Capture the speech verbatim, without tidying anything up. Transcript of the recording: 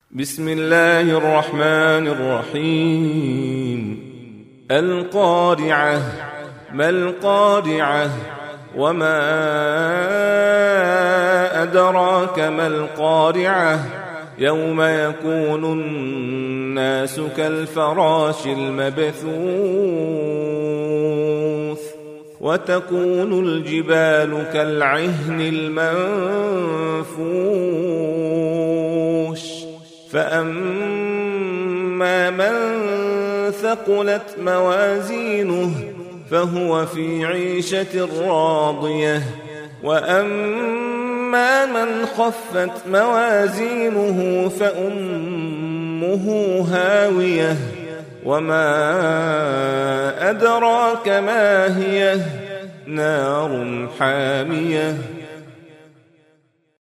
بسم الله الرحمن الرحيم القارعة ما القارعة وما أدراك ما القارعة يوم يكون الناس كالفراش المبثوث وتكون الجبال كالعهن المنفوش فأما من ثقلت موازينه فهو في عيشة راضية وأما من خفت موازينه فأمه هاوية وما أدراك ما هي نار حامية